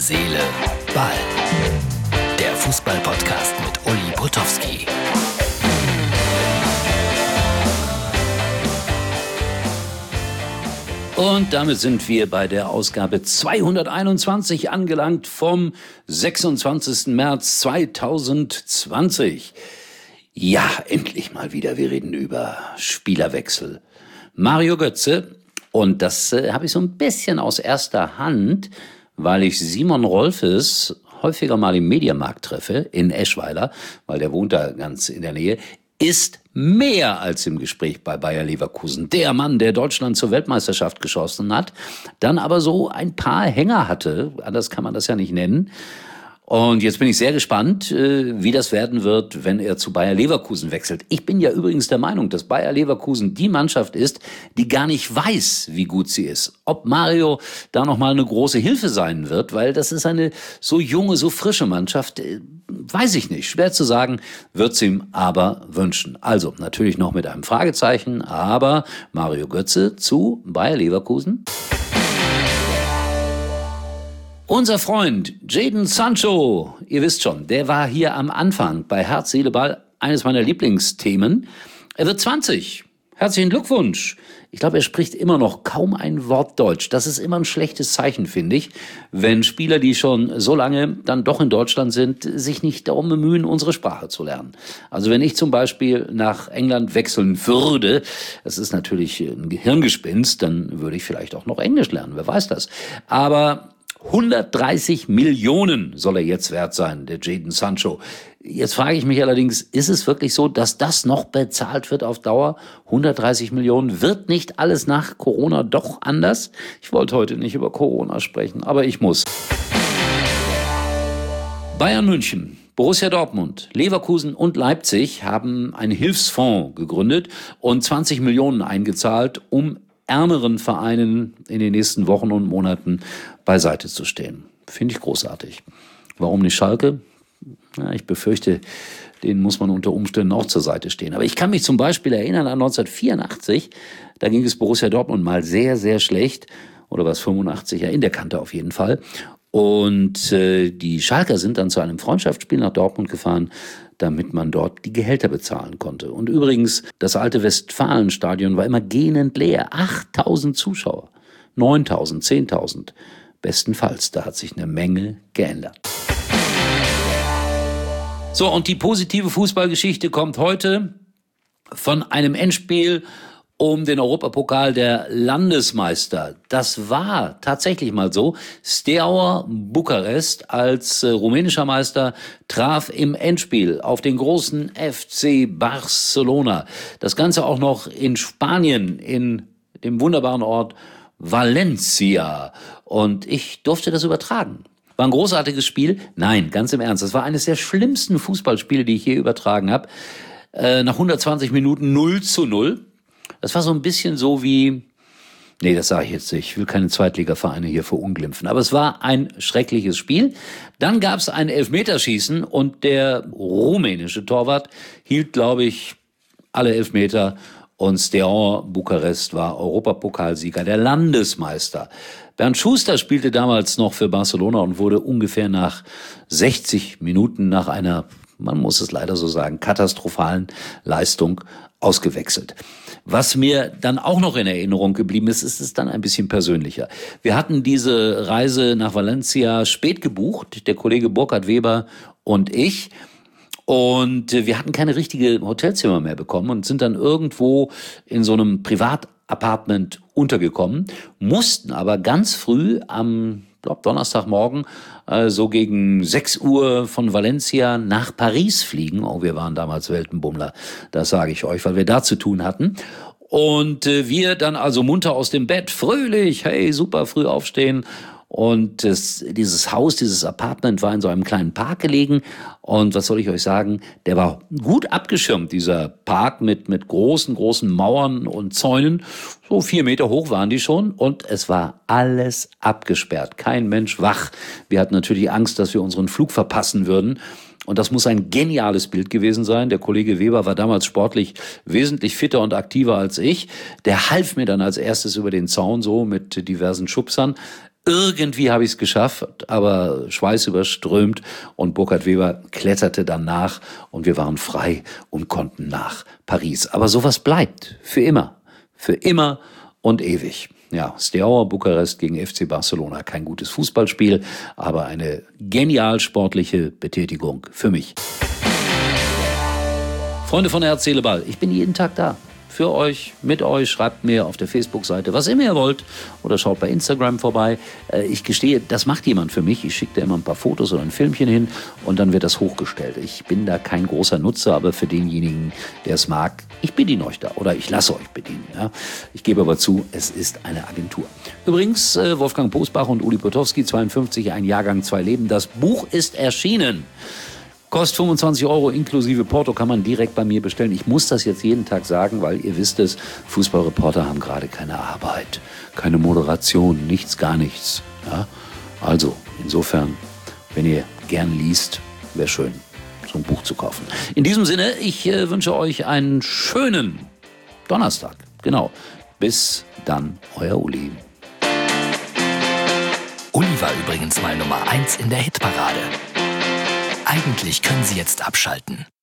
Seele, Ball. Der Fußball-Podcast mit Uli Potowski. Und damit sind wir bei der Ausgabe 221 angelangt vom 26. März 2020. Ja, endlich mal wieder. Wir reden über Spielerwechsel. Mario Götze, und das habe ich so ein bisschen aus erster Hand, weil ich Simon Rolfes häufiger mal im Mediamarkt treffe, in Eschweiler, weil der wohnt da ganz in der Nähe, ist mehr als im Gespräch bei Bayer Leverkusen. Der Mann, der Deutschland zur Weltmeisterschaft geschossen hat, dann aber so ein paar Hänger hatte, anders kann man das ja nicht nennen. Und jetzt bin ich sehr gespannt, wie das werden wird, wenn er zu Bayer Leverkusen wechselt. Ich bin ja übrigens der Meinung, dass Bayer Leverkusen die Mannschaft ist, die gar nicht weiß, wie gut sie ist. Ob Mario da nochmal eine große Hilfe sein wird, weil das ist eine so junge, so frische Mannschaft, weiß ich nicht. Schwer zu sagen, wird's ihm aber wünschen. Also natürlich noch mit einem Fragezeichen, aber Mario Götze zu Bayer Leverkusen. Unser Freund Jadon Sancho, ihr wisst schon, der war hier am Anfang bei Herz, Seele, Ball eines meiner Lieblingsthemen. Er wird 20. Herzlichen Glückwunsch. Ich glaube, er spricht immer noch kaum ein Wort Deutsch. Das ist immer ein schlechtes Zeichen, finde ich, wenn Spieler, die schon so lange dann doch in Deutschland sind, sich nicht darum bemühen, unsere Sprache zu lernen. Also wenn ich zum Beispiel nach England wechseln würde, das ist natürlich ein Gehirngespinst, dann würde ich vielleicht auch noch Englisch lernen, wer weiß das. Aber 130 Millionen soll er jetzt wert sein, der Jadon Sancho. Jetzt frage ich mich allerdings, ist es wirklich so, dass das noch bezahlt wird auf Dauer? 130 Millionen, wird nicht alles nach Corona doch anders? Ich wollte heute nicht über Corona sprechen, aber ich muss. Bayern München, Borussia Dortmund, Leverkusen und Leipzig haben einen Hilfsfonds gegründet und 20 Millionen eingezahlt, um ärmeren Vereinen in den nächsten Wochen und Monaten beiseite zu stehen. Finde ich großartig. Warum nicht Schalke? Ja, ich befürchte, denen muss man unter Umständen auch zur Seite stehen. Aber ich kann mich zum Beispiel erinnern an 1984, da ging es Borussia Dortmund mal sehr, sehr schlecht. Oder was, 85? Ja, in der Kante auf jeden Fall. Und die Schalker sind dann zu einem Freundschaftsspiel nach Dortmund gefahren, damit man dort die Gehälter bezahlen konnte. Und übrigens, das alte Westfalenstadion war immer gähnend leer. 8.000 Zuschauer, 9.000, 10.000. Bestenfalls, da hat sich eine Menge geändert. So, und die positive Fußballgeschichte kommt heute von einem Endspiel um den Europapokal der Landesmeister. Das war tatsächlich mal so. Steaua Bukarest als rumänischer Meister traf im Endspiel auf den großen FC Barcelona. Das Ganze auch noch in Spanien, in dem wunderbaren Ort Valencia. Und ich durfte das übertragen. War ein großartiges Spiel? Nein, ganz im Ernst. Das war eines der schlimmsten Fußballspiele, die ich je übertragen habe. Nach 120 Minuten 0:0. Das war so ein bisschen so wie, nee, das sage ich jetzt nicht, ich will keine Zweitligavereine hier verunglimpfen, aber es war ein schreckliches Spiel. Dann gab es ein Elfmeterschießen und der rumänische Torwart hielt, glaube ich, alle Elfmeter und Steaua Bukarest war Europapokalsieger, der Landesmeister. Bernd Schuster spielte damals noch für Barcelona und wurde ungefähr nach 60 Minuten nach einer, man muss es leider so sagen, katastrophalen Leistung ausgewechselt. Was mir dann auch noch in Erinnerung geblieben ist, ist es dann ein bisschen persönlicher. Wir hatten diese Reise nach Valencia spät gebucht, der Kollege Burkhard Weber und ich. Und wir hatten keine richtige Hotelzimmer mehr bekommen und sind dann irgendwo in so einem Privatapartment untergekommen, mussten aber ganz früh am Donnerstagmorgen so gegen 6 Uhr von Valencia nach Paris fliegen. Oh, wir waren damals Weltenbummler, das sage ich euch, weil wir da zu tun hatten. Und wir dann also munter aus dem Bett, fröhlich, hey, super früh aufstehen. Und dieses Haus, dieses Apartment war in so einem kleinen Park gelegen. Und was soll ich euch sagen? Der war gut abgeschirmt, dieser Park mit großen Mauern und Zäunen. So 4 Meter hoch waren die schon. Und es war alles abgesperrt. Kein Mensch wach. Wir hatten natürlich Angst, dass wir unseren Flug verpassen würden. Und das muss ein geniales Bild gewesen sein. Der Kollege Weber war damals sportlich wesentlich fitter und aktiver als ich. Der half mir dann als erstes über den Zaun so mit diversen Schubsern. Irgendwie habe ich es geschafft, aber schweißüberströmt, und Burkhard Weber kletterte dann nach und wir waren frei und konnten nach Paris. Aber sowas bleibt für immer und ewig. Ja, Steaua Bukarest gegen FC Barcelona. Kein gutes Fußballspiel, aber eine genial sportliche Betätigung für mich. Freunde von Herz, Seele, Ball, ich bin jeden Tag da. Für euch, mit euch, schreibt mir auf der Facebook-Seite, was immer ihr wollt, oder schaut bei Instagram vorbei. Ich gestehe, das macht jemand für mich. Ich schicke da immer ein paar Fotos oder ein Filmchen hin und dann wird das hochgestellt. Ich bin da kein großer Nutzer, aber für denjenigen, der es mag, ich bediene euch da oder ich lasse euch bedienen. Ja. Ich gebe aber zu, es ist eine Agentur. Übrigens, Wolfgang Bosbach und Uli Potowski, 52, ein Jahrgang, 2 Leben. Das Buch ist erschienen. Kostet 25 € inklusive Porto, kann man direkt bei mir bestellen. Ich muss das jetzt jeden Tag sagen, weil ihr wisst es, Fußballreporter haben gerade keine Arbeit, keine Moderation, nichts, gar nichts. Ja? Also, insofern, wenn ihr gern liest, wäre schön, so ein Buch zu kaufen. In diesem Sinne, ich wünsche euch einen schönen Donnerstag. Genau. Bis dann, euer Uli. Uli war übrigens mal Nummer 1 in der Hitparade. Eigentlich können Sie jetzt abschalten.